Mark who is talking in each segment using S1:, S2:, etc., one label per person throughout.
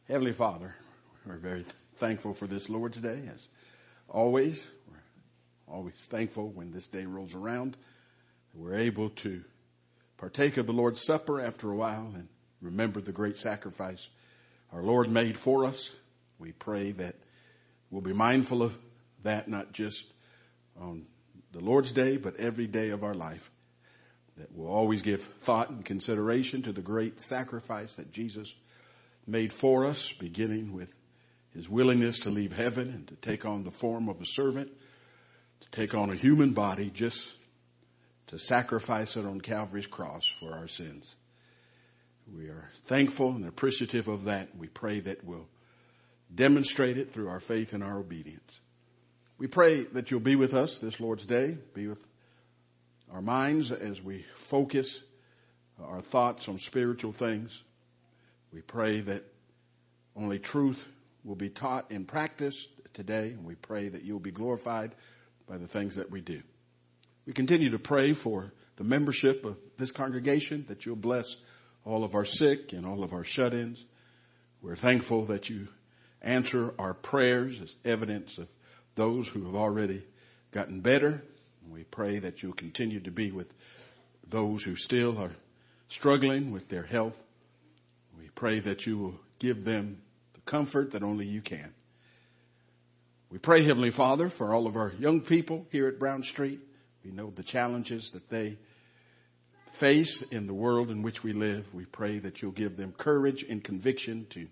S1: Heavenly Father, we're very thankful for this Lord's Day. As always, we're always thankful when this day rolls around. We're able to partake of the Lord's Supper after a while and remember the great sacrifice our Lord made for us. We pray that we'll be mindful of that, not just on the Lord's Day, but every day of our life. That we'll always give thought and consideration to the great sacrifice that Jesus made for us, beginning with his willingness to leave heaven and to take on the form of a servant, to take on a human body, just to sacrifice it on Calvary's cross for our sins. We are thankful and appreciative of that. We pray that we'll demonstrate it through our faith and our obedience. We pray that you'll be with us this Lord's Day, be with our minds as we focus our thoughts on spiritual things. We pray that only truth will be taught and practiced today, and we pray that you'll be glorified by the things that we do. We continue to pray for the membership of this congregation, that you'll bless all of our sick and all of our shut-ins. We're thankful that you answer our prayers as evidence of those who have already gotten better. We pray that you'll continue to be with those who still are struggling with their health. We pray that you will give them the comfort that only you can. We pray, Heavenly Father, for all of our young people here at Brown Street. We know the challenges that they face in the world in which we live. We pray that you'll give them courage and conviction to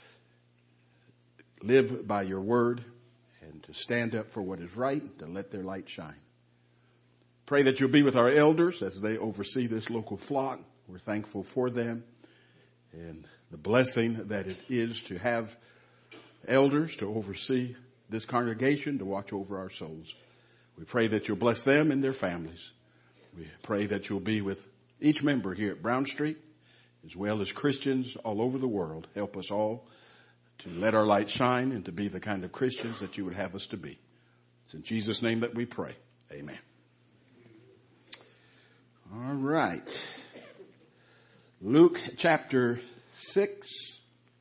S1: live by your word and to stand up for what is right, to let their light shine. Pray that you'll be with our elders as they oversee this local flock. We're thankful for them and the blessing that it is to have elders to oversee this congregation, to watch over our souls. We pray that you'll bless them and their families. We pray that you'll be with each member here at Brown Street, as well as Christians all over the world. Help us all to let our light shine and to be the kind of Christians that you would have us to be. It's in Jesus' name that we pray. Amen. All right. Luke chapter 6.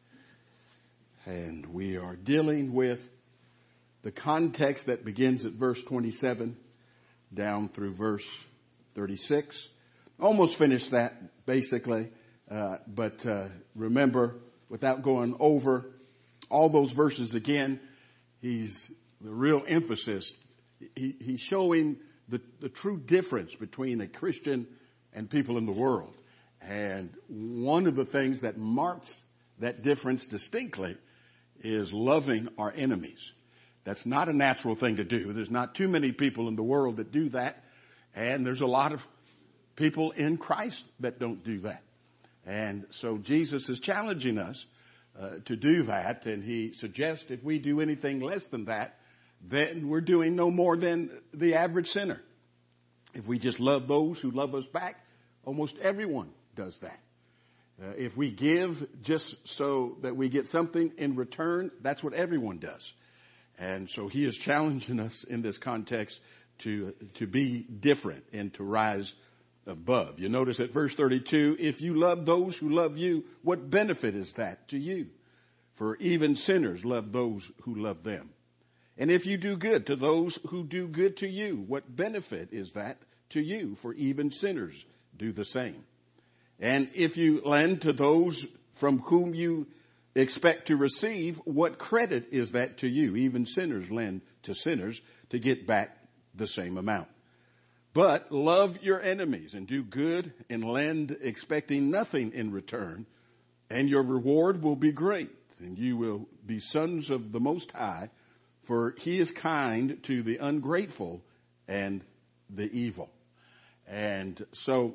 S1: And we are dealing with the context that begins at verse 27 down through verse 36. Almost finished that, basically. But remember, without going over all those verses again, the real emphasis. He's showing the true difference between a Christian and people in the world. And one of the things that marks that difference distinctly is loving our enemies. That's not a natural thing to do. There's not too many people in the world that do that. And there's a lot of people in Christ that don't do that. And so Jesus is challenging us to do that. And he suggests if we do anything less than that, then we're doing no more than the average sinner. If we just love those who love us back, almost everyone does that. If we give just so that we get something in return, that's what everyone does. And so he is challenging us in this context to be different and to rise above. You notice at verse 32, if you love those who love you, what benefit is that to you? For even sinners love those who love them. And if you do good to those who do good to you, what benefit is that to you? For even sinners do the same. And if you lend to those from whom you expect to receive, what credit is that to you? Even sinners lend to sinners to get back the same amount. But love your enemies and do good and lend expecting nothing in return, and your reward will be great, and you will be sons of the Most High, for he is kind to the ungrateful and the evil. And so,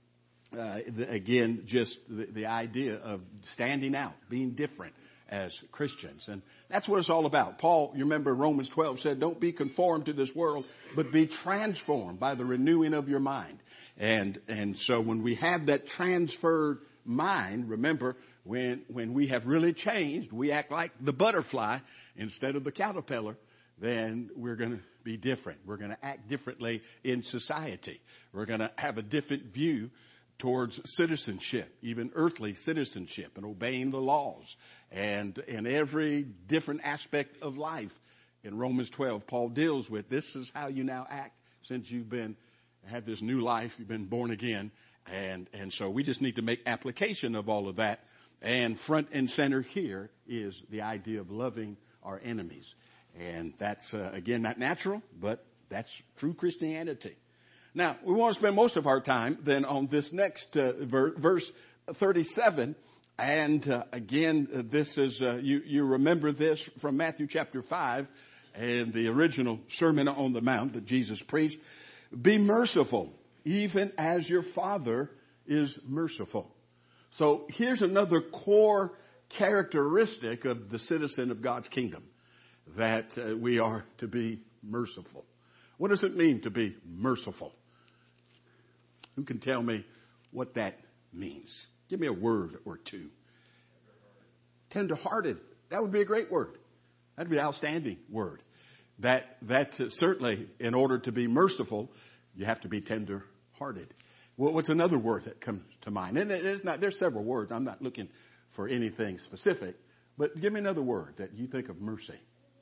S1: again, just the idea of standing out, being different as Christians. And that's what it's all about. Paul, you remember Romans 12 said, don't be conformed to this world, but be transformed by the renewing of your mind. And so when we have that transferred mind, remember, when we have really changed, we act like the butterfly instead of the caterpillar, then we're going to be different. We're going to act differently in society. We're going to have a different view towards citizenship, even earthly citizenship, and obeying the laws, and in every different aspect of life. In Romans 12, Paul deals with this is how you now act since you've had this new life, you've been born again, and so we just need to make application of all of that. And front and center here is the idea of loving our enemies, and that's again not natural, but that's true Christianity. Now, we want to spend most of our time then on this next verse 37. And again, this is, you remember this from Matthew chapter 5 and the original Sermon on the Mount that Jesus preached. Be merciful, even as your Father is merciful. So here's another core characteristic of the citizen of God's kingdom, that we are to be merciful. What does it mean to be merciful? Who can tell me what that means? Give me a word or two. Tender-hearted. That would be a great word. That'd be an outstanding word. That certainly, in order to be merciful, you have to be tender-hearted. Well, what's another word that comes to mind? And there's several words. I'm not looking for anything specific. But give me another word that you think of mercy.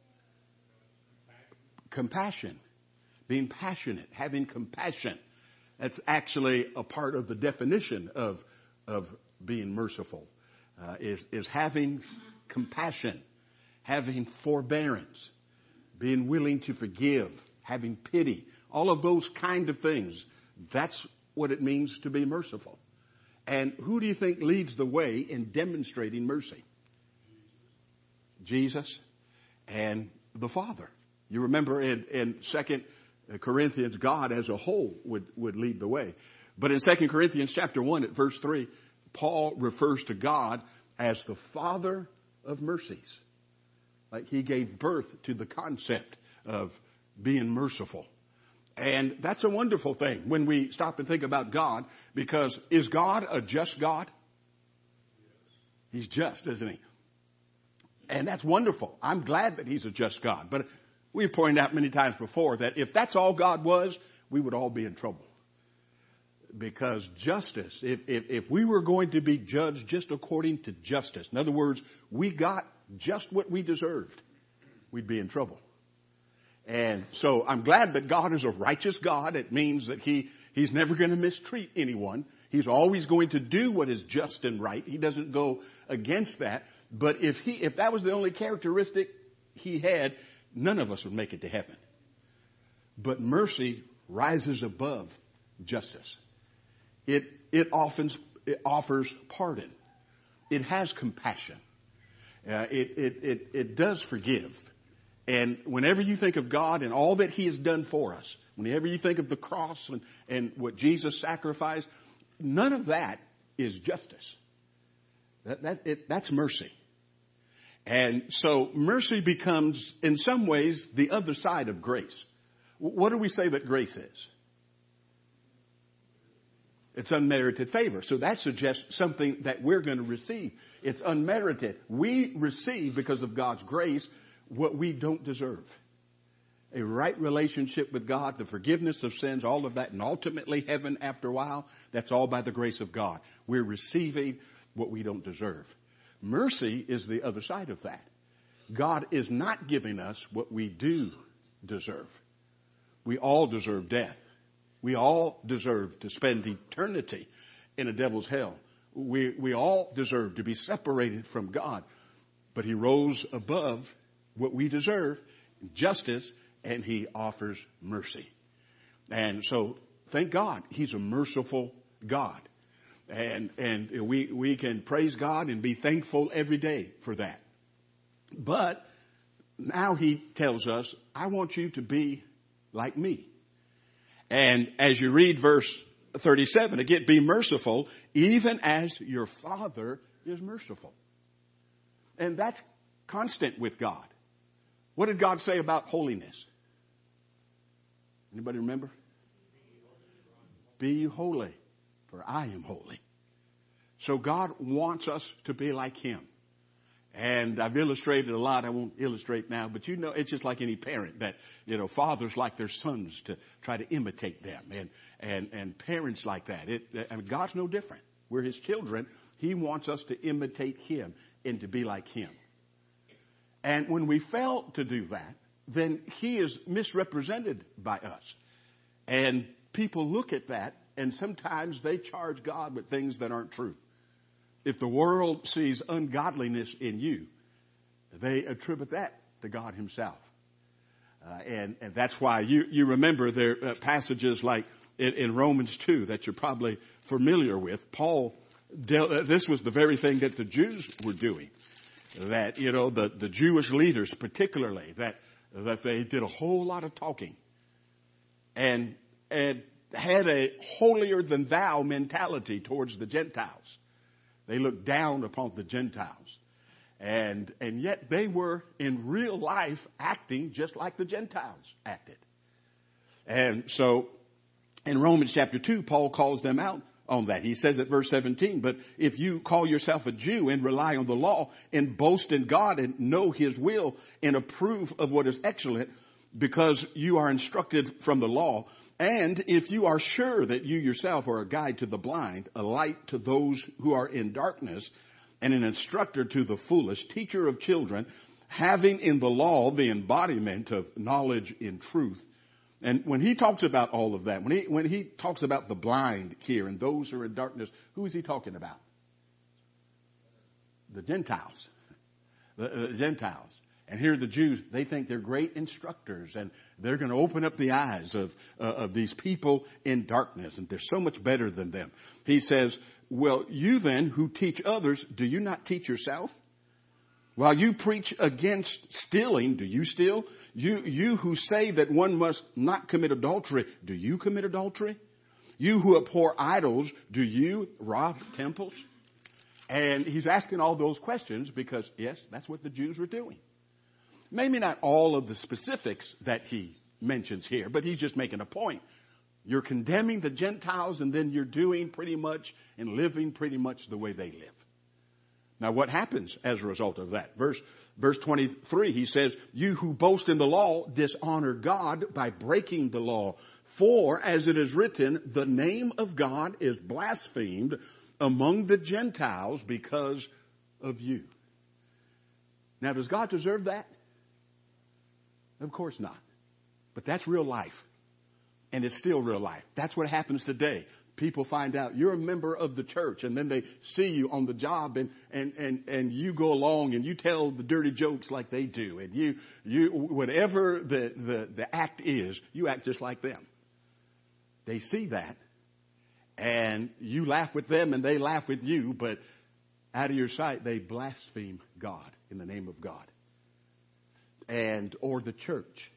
S1: Compassion. Being passionate. Having compassion. That's actually a part of the definition of being merciful, is having compassion, having forbearance, being willing to forgive, having pity, all of those kind of things. That's what it means to be merciful. And who do you think leads the way in demonstrating mercy? Jesus and the Father. You remember in 2 Corinthians, God as a whole would lead the way. But in 2 Corinthians chapter 1 at verse 3, Paul refers to God as the Father of mercies. Like he gave birth to the concept of being merciful. And that's a wonderful thing when we stop and think about God, because is God a just God? He's just, isn't he? And that's wonderful. I'm glad that he's a just God. But we've pointed out many times before that if that's all God was, we would all be in trouble. Because justice, if we were going to be judged just according to justice, in other words, we got just what we deserved, we'd be in trouble. And so I'm glad that God is a righteous God. It means that he's never going to mistreat anyone. He's always going to do what is just and right. He doesn't go against that. But if that was the only characteristic he had, none of us would make it to heaven. But mercy rises above justice. It offers pardon. It has compassion. It does forgive. And whenever you think of God and all that he has done for us, whenever you think of the cross and what Jesus sacrificed, none of that is justice. That's mercy. And so mercy becomes, in some ways, the other side of grace. What do we say that grace is? It's unmerited favor. So that suggests something that we're going to receive. It's unmerited. We receive, because of God's grace, what we don't deserve. A right relationship with God, the forgiveness of sins, all of that, and ultimately heaven after a while, that's all by the grace of God. We're receiving what we don't deserve. Mercy is the other side of that. God is not giving us what we do deserve. We all deserve death. We all deserve to spend eternity in a devil's hell. We all deserve to be separated from God. But he rose above what we deserve, justice, and he offers mercy. And so, thank God, he's a merciful God. And we can praise God and be thankful every day for that. But now he tells us, I want you to be like me. And as you read verse 37, again, be merciful, even as your Father is merciful. And that's constant with God. What did God say about holiness? Anybody remember? Be holy, for I am holy. So God wants us to be like him. And I've illustrated a lot. I won't illustrate now, but it's just like any parent that, fathers like their sons to try to imitate them, and parents like that. God's no different. We're His children. He wants us to imitate Him and to be like Him. And when we fail to do that, then He is misrepresented by us. And people look at that, and sometimes they charge God with things that aren't true. If the world sees ungodliness in you, they attribute that to God Himself. And that's why you remember there are passages like in Romans 2 that you're probably familiar with. Paul this was the very thing that the Jews were doing. That, the Jewish leaders particularly, that they did a whole lot of talking and had a holier than thou mentality towards the Gentiles. They looked down upon the Gentiles. And yet they were in real life acting just like the Gentiles acted. And so in Romans chapter 2, Paul calls them out on that. He says at verse 17, but if you call yourself a Jew and rely on the law and boast in God and know His will and approve of what is excellent because you are instructed from the law, and if you are sure that you yourself are a guide to the blind, a light to those who are in darkness, and an instructor to the foolish, teacher of children, having in the law the embodiment of knowledge in truth. And when he talks about all of that, when he talks about the blind here and those who are in darkness, who is he talking about? The Gentiles. The Gentiles. And here the Jews, they think they're great instructors and they're going to open up the eyes of these people in darkness, and they're so much better than them. He says, well, you then who teach others, do you not teach yourself? While you preach against stealing, do you steal? You who say that one must not commit adultery, do you commit adultery? You who abhor idols, do you rob temples? And he's asking all those questions because, yes, that's what the Jews were doing. Maybe not all of the specifics that he mentions here, but he's just making a point. You're condemning the Gentiles and then you're doing pretty much and living pretty much the way they live. Now what happens as a result of that? Verse 23, he says, you who boast in the law dishonor God by breaking the law. For as it is written, the name of God is blasphemed among the Gentiles because of you. Now does God deserve that? Of course not. But that's real life. And it's still real life. That's what happens today. People find out you're a member of the church, and then they see you on the job and you go along and you tell the dirty jokes like they do. And you whatever the act is, you act just like them. They see that and you laugh with them and they laugh with you, but out of your sight, they blaspheme God in the name of God. Or the church,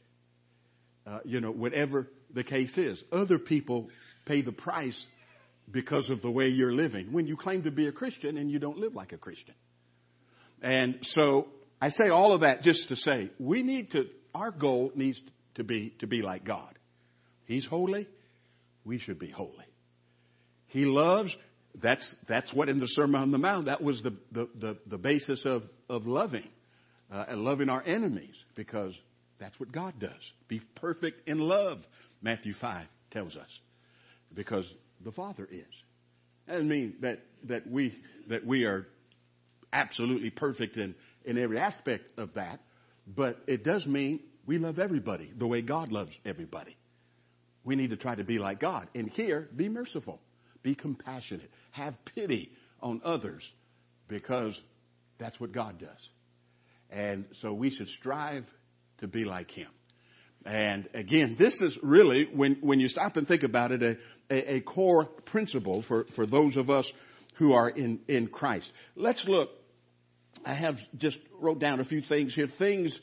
S1: whatever the case is. Other people pay the price because of the way you're living when you claim to be a Christian and you don't live like a Christian. And so I say all of that just to say our goal needs to be like God. He's holy. We should be holy. He loves. That's what in the Sermon on the Mount, that was the basis of loving. And loving our enemies, because that's what God does. Be perfect in love, Matthew 5 tells us, because the Father is. That doesn't mean that we are absolutely perfect in every aspect of that, but it does mean we love everybody the way God loves everybody. We need to try to be like God. And here, be merciful, be compassionate, have pity on others, because that's what God does. And so we should strive to be like Him. And again, this is really, when you stop and think about it, a core principle for those of us who are in Christ. Let's look. I have just wrote down a few things here. Things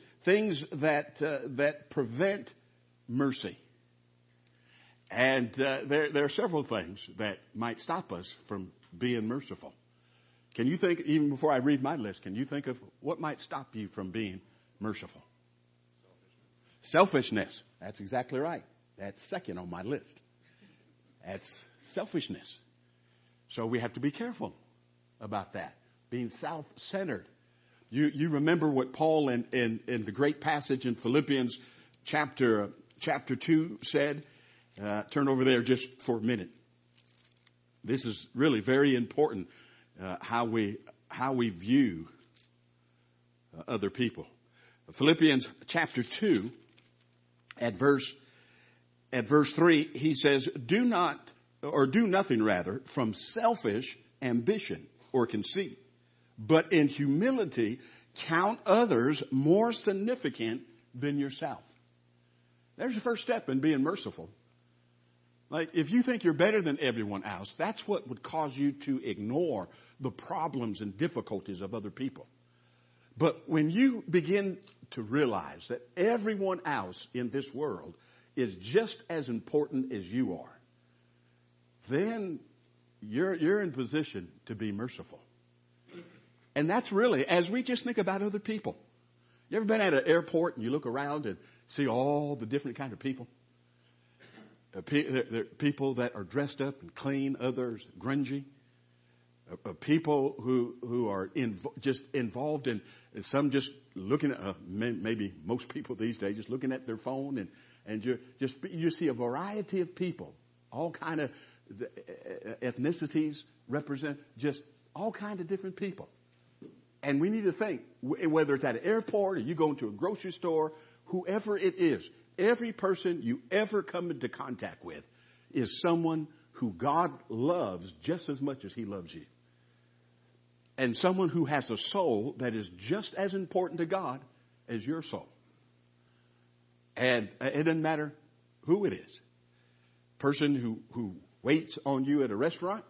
S1: that prevent mercy. And there are several things that might stop us from being merciful. Can you think, even before I read my list, can you think of what might stop you from being merciful? Selfishness. That's exactly right. That's second on my list. That's selfishness. So we have to be careful about that. Being self-centered. You remember what Paul in the great passage in Philippians chapter 2 said? Turn over there just for a minute. This is really very important, how we view other people. Philippians chapter 2 at verse 3, he says, do nothing rather from selfish ambition or conceit, but in humility count others more significant than yourself. There's the first step in being merciful. Like, if you think you're better than everyone else, that's what would cause you to ignore the problems and difficulties of other people. But when you begin to realize that everyone else in this world is just as important as you are, then you're in position to be merciful. And that's really, as we just think about other people. You ever been at an airport and you look around and see all the different kind of people? People that are dressed up and clean, others grungy. People who are just involved in, some just looking at, maybe most people these days just looking at their phone, and you see a variety of people, all kind of ethnicities represent, just all kind of different people. And we need to think, whether it's at an airport or you go into a grocery store, whoever it is, every person you ever come into contact with is someone who God loves just as much as he loves you. And someone who has a soul that is just as important to God as your soul. And it doesn't matter who it is. Person who waits on you at a restaurant,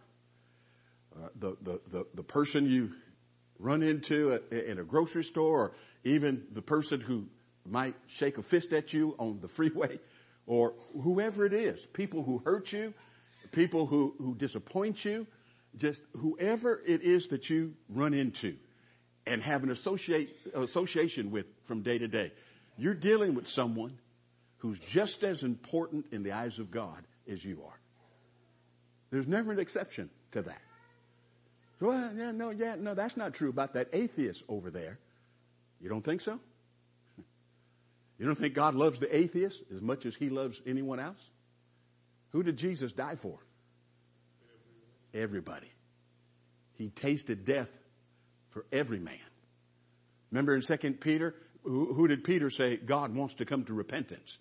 S1: the person you run into in a grocery store, or even the person who might shake a fist at you on the freeway, or whoever it is, people who hurt you, people who disappoint you, just whoever it is that you run into and have an association with from day to day. You're dealing with someone who's just as important in the eyes of God as you are. There's never an exception to that. Well, no, that's not true about that atheist over there. You don't think so? You don't think God loves the atheist as much as he loves anyone else? Who did Jesus die for? Everybody. He tasted death for every man. Remember in 2 Peter, who did Peter say God wants to come to repentance?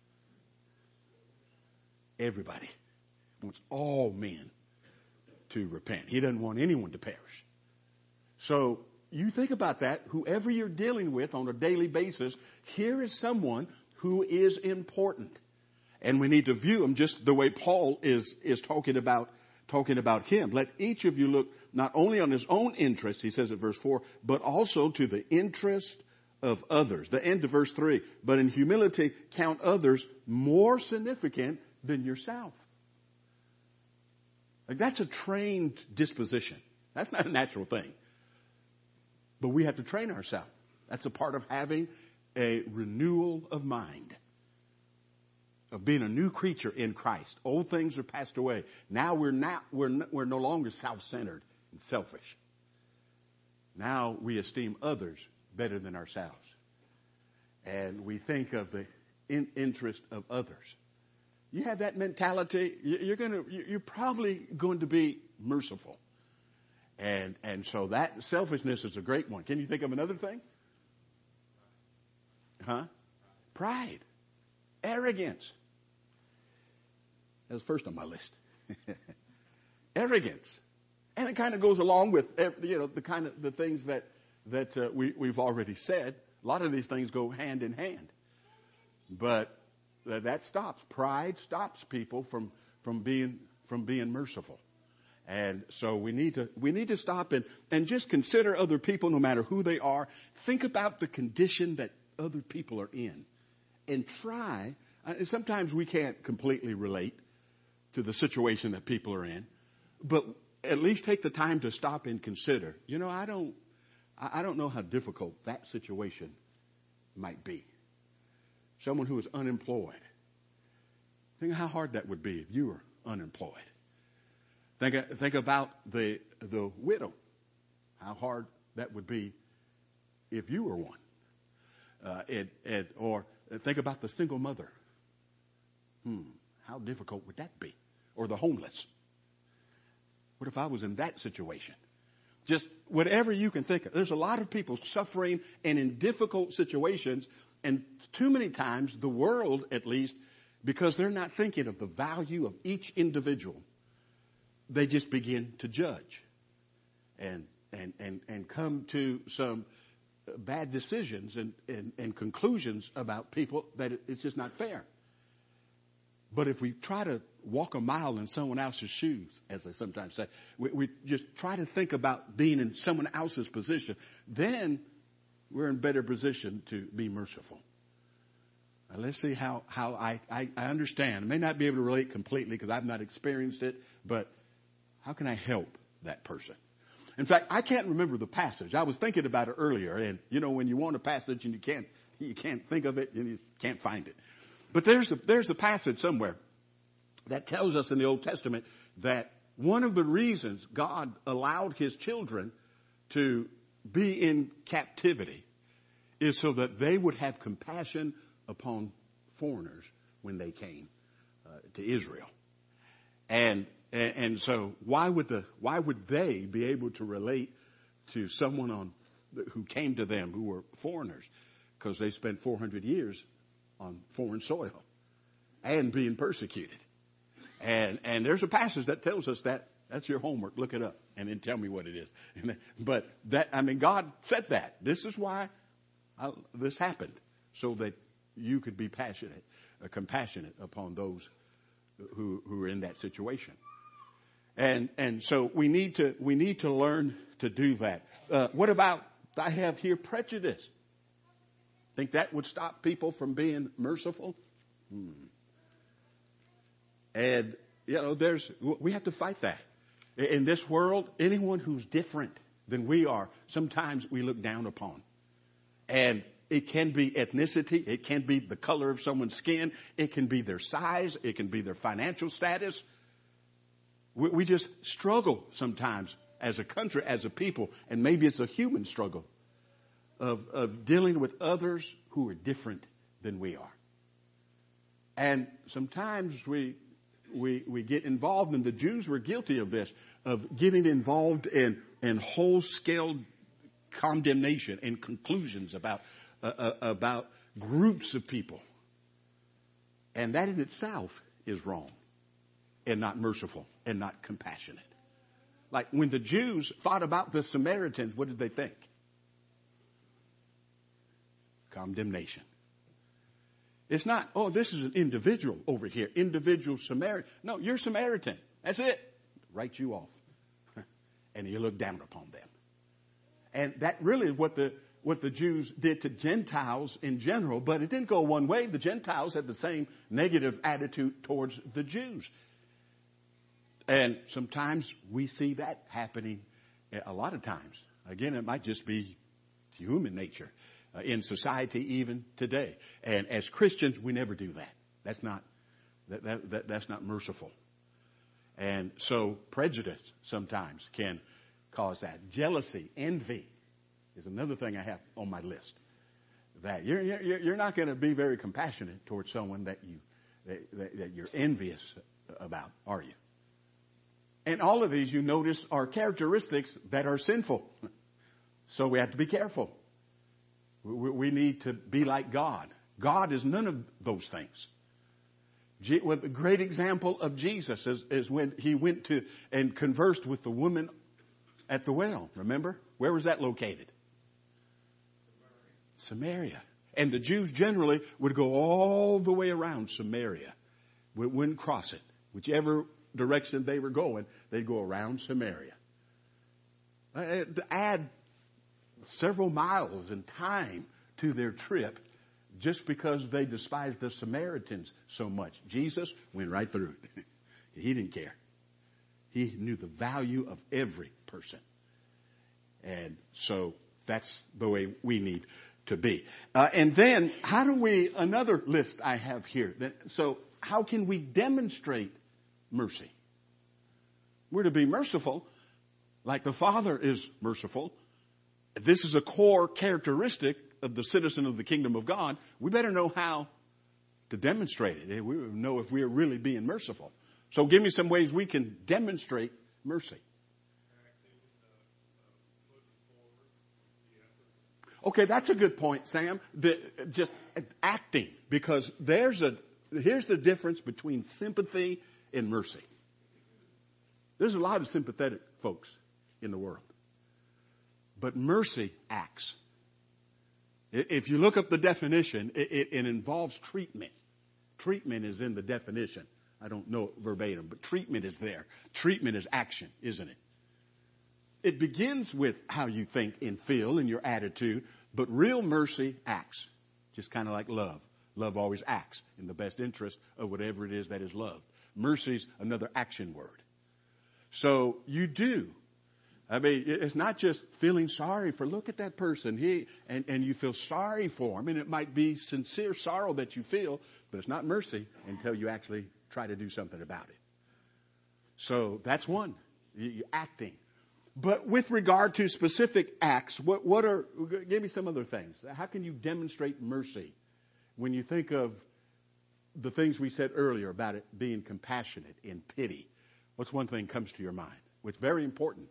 S1: Everybody. He wants all men to repent. He doesn't want anyone to perish. So you think about that. Whoever you're dealing with on a daily basis, here is someone who is important. And we need to view him just the way Paul is talking about him. Let each of you look not only on his own interest, he says at verse 4, but also to the interest of others. The end of verse 3, but in humility count others more significant than yourself. Like, that's a trained disposition. That's not a natural thing. But we have to train ourselves. That's a part of having a renewal of mind, of being a new creature in Christ. Old things are passed away. Now we're no longer self-centered and selfish. Now we esteem others better than ourselves. And we think of the interest of others. You have that mentality, you're probably going to be merciful. And so that selfishness is a great one. Can you think of another thing? Pride. Arrogance. That was first on my list. Arrogance. And it kind of goes along with, the things that we've already said. A lot of these things go hand in hand. But that stops. Pride stops people from being merciful. And so we need to stop and just consider other people, no matter who they are. Think about the condition that other people are in, and try. Sometimes we can't completely relate to the situation that people are in, but at least take the time to stop and consider. I don't know how difficult that situation might be. Someone who is unemployed. Think how hard that would be if you were unemployed. Think about the widow. How hard that would be if you were one. Or think about the single mother. How difficult would that be? Or the homeless. What if I was in that situation? Just whatever you can think of. There's a lot of people suffering and in difficult situations, and too many times the world, at least, because they're not thinking of the value of each individual, they just begin to judge and come to some bad decisions and conclusions about people that it's just not fair. But if we try to walk a mile in someone else's shoes, as I sometimes say, we just try to think about being in someone else's position, then we're in better position to be merciful. Now let's see how I understand. I may not be able to relate completely because I've not experienced it, but how can I help that person? In fact, I can't remember the passage. I was thinking about it earlier, and when you want a passage and you can't think of it and you can't find it. But there's a passage somewhere that tells us in the Old Testament that one of the reasons God allowed his children to be in captivity is so that they would have compassion upon foreigners when they came to Israel. And so why would they be able to relate to someone who came to them who were foreigners? Because they spent 400 years on foreign soil and being persecuted. And there's a passage that tells us that. That's your homework. Look it up and then tell me what it is. But God said that. This is why this happened, so that you could be compassionate upon those who are in that situation. And so we need to learn to do that. What about, I have here prejudice? Think that would stop people from being merciful? And, we have to fight that. In this world, anyone who's different than we are, sometimes we look down upon. And it can be ethnicity. It can be the color of someone's skin. It can be their size. It can be their financial status. We just struggle sometimes as a country, as a people, and maybe it's a human struggle of dealing with others who are different than we are. And sometimes we get involved, and the Jews were guilty of this, of getting involved in whole-scale condemnation and conclusions about groups of people. And that in itself is wrong and not merciful and not compassionate. Like when the Jews thought about the Samaritans, what did they think? Condemnation. It's not, this is an individual over here, individual Samaritan. No, you're Samaritan. That's it. Write you off. And you look down upon them. And that really is what the Jews did to Gentiles in general, but it didn't go one way. The Gentiles had the same negative attitude towards the Jews. And sometimes we see that happening a lot of times. Again, it might just be human nature in society even today. And as Christians, we never do that. That's not merciful. And so prejudice sometimes can cause that. Jealousy, envy is another thing I have on my list. That you're not going to be very compassionate towards someone that you're envious about, are you? And all of these, you notice, are characteristics that are sinful. So we have to be careful. We need to be like God. God is none of those things. A great example of Jesus is when he went to and conversed with the woman at the well. Remember? Where was that located? Samaria. And the Jews generally would go all the way around Samaria. Wouldn't cross it. Whichever direction they were going, they'd go around Samaria. To add several miles in time to their trip just because they despised the Samaritans so much. Jesus went right through it. He didn't care. He knew the value of every person. And so that's the way we need to be. And then another list I have here. So how can we demonstrate mercy? We're to be merciful like the Father is merciful. this is a core characteristic of the citizen of the kingdom of God. We better know how to demonstrate it. We know if we're really being merciful. So give me some ways we can demonstrate mercy. Okay, that's a good point, Sam. Just acting, because here's the difference between sympathy and mercy. There's a lot of sympathetic folks in the world, but mercy acts. If you look up the definition, it involves treatment. Treatment is in the definition. I don't know it verbatim, but treatment is there. Treatment is action, isn't it? It begins with how you think and feel and your attitude, but real mercy acts, just kind of like love. Love always acts in the best interest of whatever it is that is loved. Mercy's another action word. So you do. I mean, it's not just feeling sorry for, look at that person, and you feel sorry for him, and it might be sincere sorrow that you feel, but it's not mercy until you actually try to do something about it. So that's one, you're acting. But with regard to specific acts, give me some other things. How can you demonstrate mercy when you think of the things we said earlier about it being compassionate and pity? What's one thing comes to your mind? It's very important.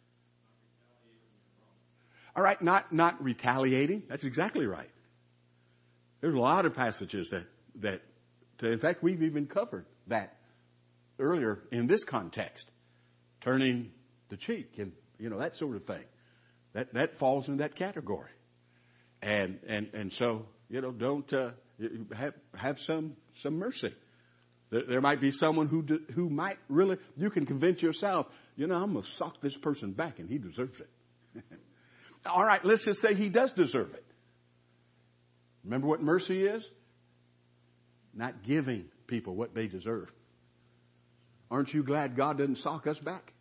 S1: All right, not retaliating. That's exactly right. There's a lot of passages that in fact, we've even covered that earlier in this context. Turning the cheek and, that sort of thing. That falls in that category. And so, don't, have some mercy. There might be someone who might really, you can convince yourself, I'm going to sock this person back and he deserves it. All right, let's just say he does deserve it. Remember what mercy is? Not giving people what they deserve. Aren't you glad God doesn't sock us back?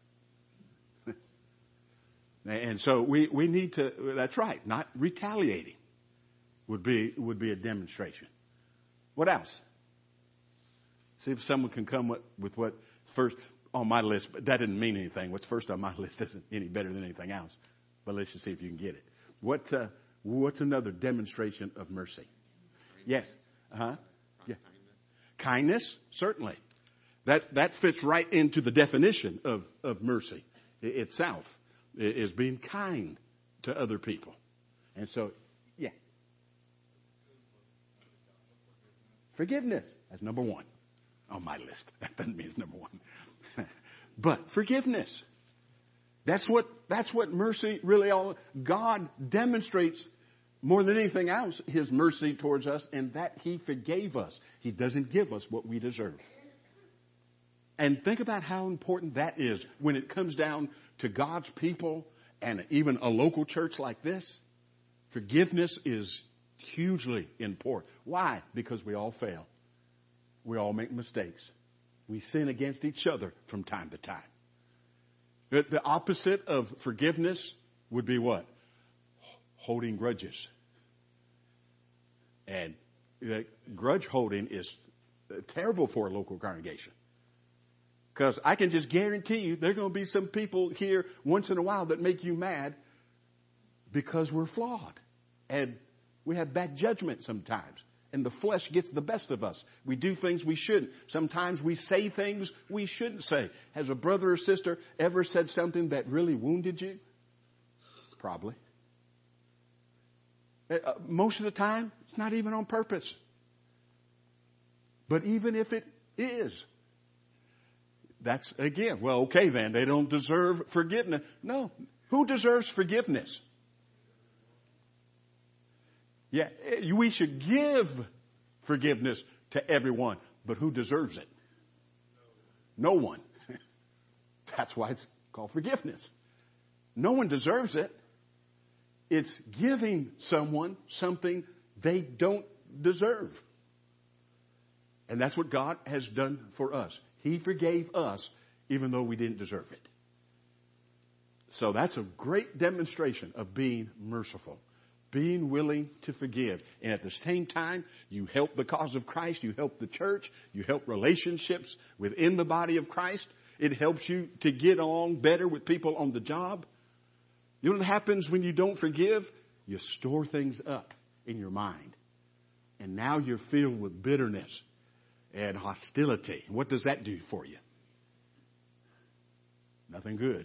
S1: And so we need to, that's right, not retaliating would be a demonstration. What else? See if someone can come with what's first on my list, but that didn't mean anything. What's first on my list isn't any better than anything else. But let's just see if you can get it. What's another demonstration of mercy? Yes. Uh-huh. Yeah. Kindness, certainly. That fits right into the definition of mercy itself, is being kind to other people. And so, yeah. Forgiveness. That's number one on my list. That doesn't mean it's number one. But forgiveness. That's what mercy really God demonstrates more than anything else his mercy towards us, and that he forgave us. He doesn't give us what we deserve. And think about how important that is when it comes down to God's people and even a local church like this. Forgiveness is hugely important. Why? Because we all fail. We all make mistakes. We sin against each other from time to time. The opposite of forgiveness would be what? Holding grudges. And grudge holding is terrible for a local congregation. Because I can just guarantee you there are going to be some people here once in a while that make you mad because we're flawed. And we have bad judgment sometimes. And the flesh gets the best of us. We do things we shouldn't. Sometimes we say things we shouldn't say. Has a brother or sister ever said something that really wounded you? Probably. Most of the time, it's not even on purpose. But even if it is, that's, again, well, okay then, they don't deserve forgiveness. No. Who deserves forgiveness? Yeah, we should give forgiveness to everyone, but who deserves it? No one. That's why it's called forgiveness. No one deserves it. It's giving someone something they don't deserve. And that's what God has done for us. He forgave us even though we didn't deserve it. So that's a great demonstration of being merciful. Being willing to forgive. And at the same time, you help the cause of Christ. You help the church. You help relationships within the body of Christ. It helps you to get along better with people on the job. You know what happens when you don't forgive? You store things up in your mind. And now you're filled with bitterness and hostility. What does that do for you? Nothing good.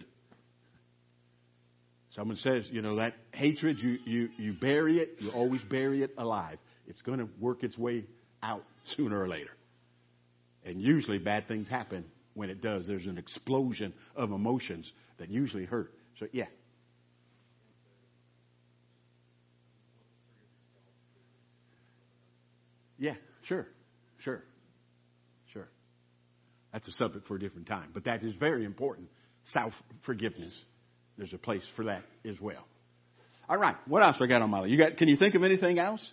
S1: Someone says, that hatred, you bury it, you always bury it alive. It's going to work its way out sooner or later. And usually bad things happen when it does. There's an explosion of emotions that usually hurt. So, yeah. Yeah, sure. That's a subject for a different time. But that is very important. Self-forgiveness. There's a place for that as well. All right. What else I got on my list? Can you think of anything else?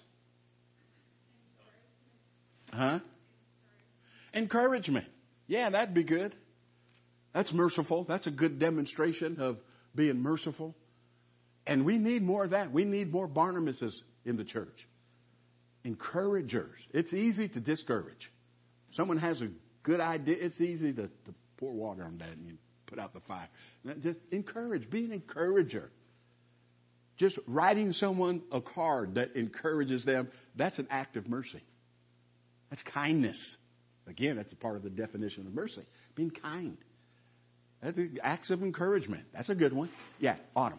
S1: Huh? Encouragement. Yeah, that'd be good. That's merciful. That's a good demonstration of being merciful. And we need more of that. We need more Barnabases in the church. Encouragers. It's easy to discourage. Someone has a good idea. It's easy to pour water on that and you put out the fire. Just encourage. Be an encourager. Just writing someone a card that encourages them, that's an act of mercy. That's kindness. Again, that's a part of the definition of mercy. Being kind. That's acts of encouragement. That's a good one. Yeah, Autumn.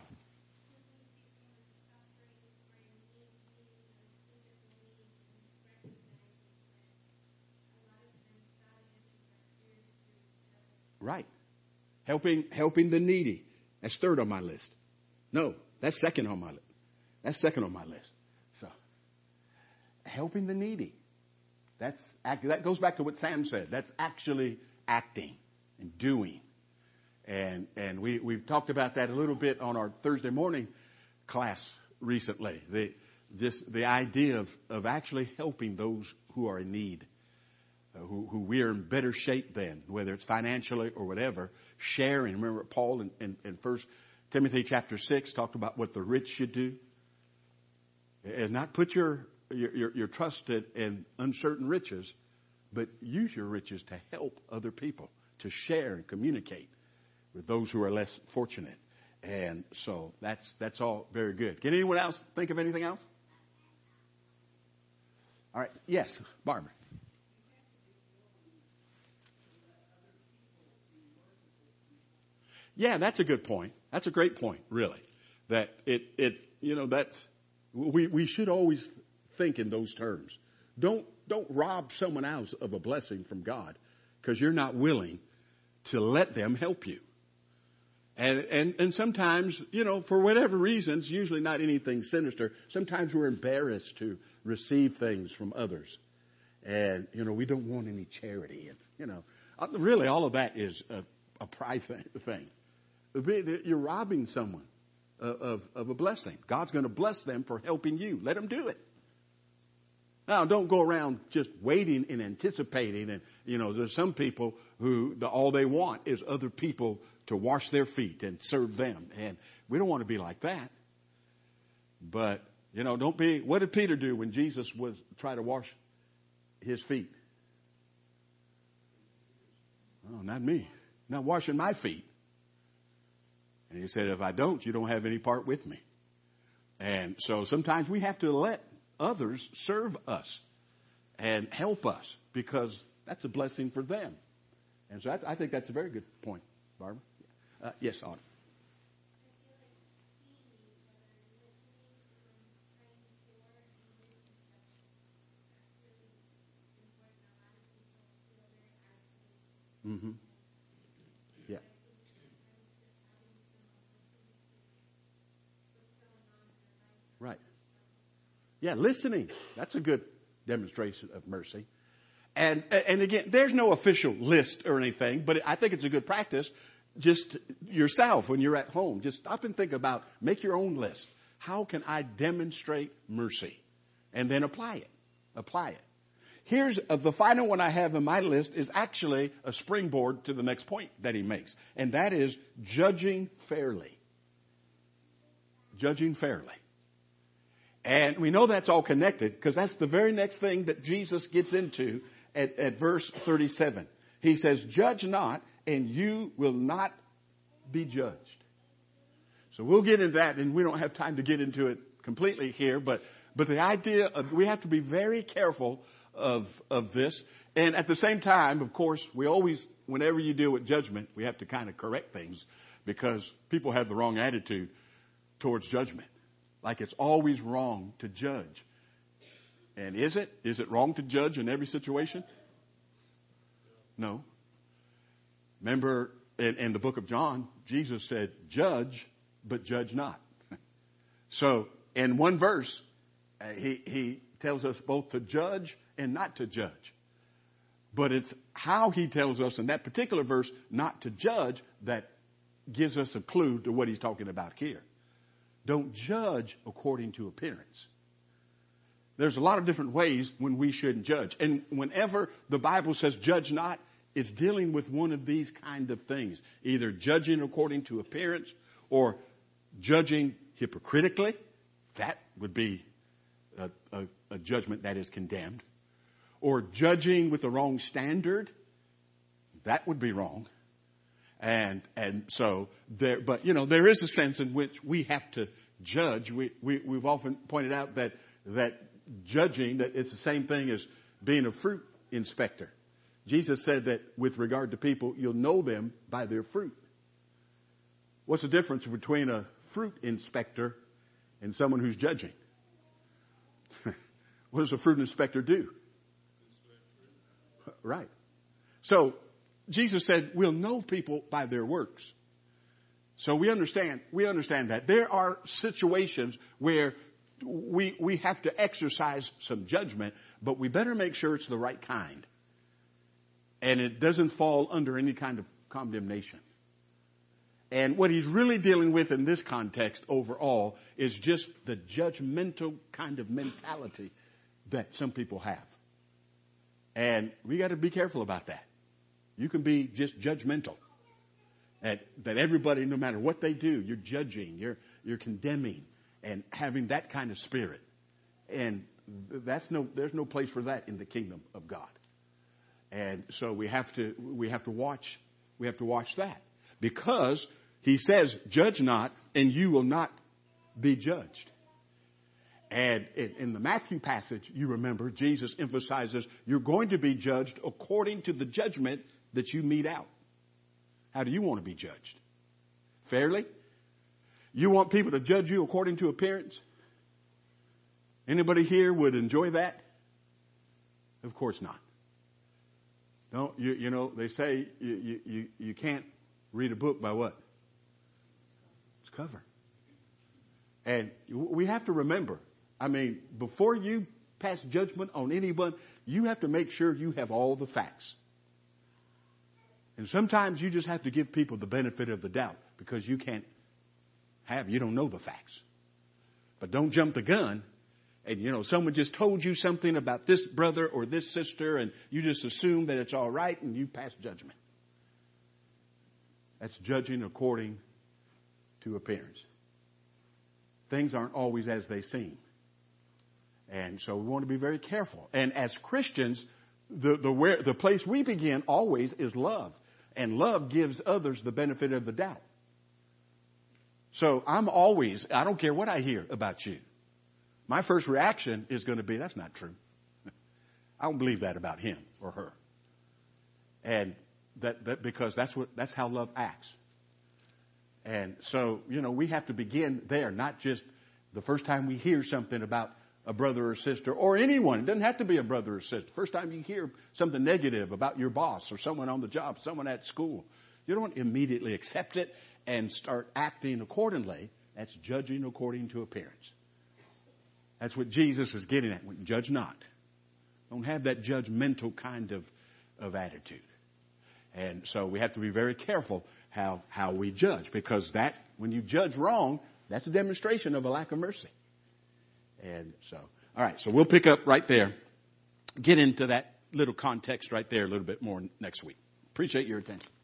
S1: Right. Helping the needy. That's third on my list. No, that's second on my list. That's second on my list. So, helping the needy. That goes back to what Sam said. That's actually acting and doing. And we've talked about that a little bit on our Thursday morning class recently. The idea of actually helping those who are in need. Who we are in better shape than, whether it's financially or whatever, sharing. Remember Paul in 1 Timothy chapter 6 talked about what the rich should do. And not put your trust in uncertain riches, but use your riches to help other people, to share and communicate with those who are less fortunate. And so that's all very good. Can anyone else think of anything else? All right. Yes, Barbara. Yeah, that's a good point. That's a great point, really. That we should always think in those terms. Don't rob someone else of a blessing from God because you're not willing to let them help you. And sometimes, for whatever reasons, usually not anything sinister, sometimes we're embarrassed to receive things from others. And, we don't want any charity. And, really all of that is a pride thing. You're robbing someone of a blessing. God's going to bless them for helping you. Let them do it. Now, don't go around just waiting and anticipating. And, there's some people who all they want is other people to wash their feet and serve them. And we don't want to be like that. But, don't be. What did Peter do when Jesus was trying to wash his feet? Oh, not me. Not washing my feet. And he said, if I don't, you don't have any part with me. And so sometimes we have to let others serve us and help us because that's a blessing for them. And so I think that's a very good point, Barbara. Yes, Autumn. Mm-hmm. Yeah. Right. Yeah, listening. That's a good demonstration of mercy. And again, there's no official list or anything, but I think it's a good practice. Just yourself when you're at home, just stop and think about, make your own list. How can I demonstrate mercy? And then apply it. Apply it. Here's the final one I have in my list is actually a springboard to the next point that he makes. And that is judging fairly. Judging fairly. And we know that's all connected because that's the very next thing that Jesus gets into at verse 37. He says, judge not and you will not be judged. So we'll get into that, and we don't have time to get into it completely here, but the idea of, we have to be very careful of this. And at the same time, of course, we always, whenever you deal with judgment, we have to kind of correct things because people have the wrong attitude towards judgment. Like it's always wrong to judge. And is it? Is it wrong to judge in every situation? No. Remember in the book of John, Jesus said, judge, but judge not. So in one verse, he tells us both to judge and not to judge. But it's how he tells us in that particular verse not to judge that gives us a clue to what he's talking about here. Don't judge according to appearance. There's a lot of different ways when we shouldn't judge. And whenever the Bible says judge not, it's dealing with one of these kind of things. Either judging according to appearance or judging hypocritically. That would be a judgment that is condemned. Or judging with the wrong standard. That would be wrong. And so there, but there is a sense in which we have to judge. We've often pointed out that judging, that it's the same thing as being a fruit inspector. Jesus said that with regard to people, you'll know them by their fruit. What's the difference between a fruit inspector and someone who's judging? What does a fruit inspector do? Right. So Jesus said we'll know people by their works. So we understand that there are situations where we have to exercise some judgment, but we better make sure it's the right kind. And it doesn't fall under any kind of condemnation. And what he's really dealing with in this context overall is just the judgmental kind of mentality that some people have. And we got to be careful about that. You can be just judgmental. That everybody, no matter what they do, you're judging, you're condemning, and having that kind of spirit. And there's no place for that in the kingdom of God. And so we have to watch that. Because he says, judge not, and you will not be judged. And in the Matthew passage, you remember, Jesus emphasizes you're going to be judged according to the judgment that you mete out. How do you want to be judged? Fairly? You want people to judge you according to appearance? Anybody here would enjoy that? Of course not. No, they say you can't read a book by what? Its cover. And we have to remember, before you pass judgment on anyone, you have to make sure you have all the facts. And sometimes you just have to give people the benefit of the doubt because you don't know the facts. But don't jump the gun. And, someone just told you something about this brother or this sister and you just assume that it's all right and you pass judgment. That's judging according to appearance. Things aren't always as they seem. And so we want to be very careful. And as Christians, the place we begin always is love. And love gives others the benefit of the doubt. So I don't care what I hear about you. My first reaction is going to be, that's not true. I don't believe that about him or her. And because that's how love acts. And so, we have to begin there, not just the first time we hear something about a brother or sister or anyone. It doesn't have to be a brother or sister. First time you hear something negative about your boss or someone on the job, someone at school, you don't immediately accept it and start acting accordingly. That's judging according to appearance. That's what Jesus was getting at. Judge not. Don't have that judgmental kind of attitude. And so we have to be very careful how we judge, because when you judge wrong, that's a demonstration of a lack of mercy. And so, all right, so we'll pick up right there, get into that little context right there a little bit more next week. Appreciate your attention.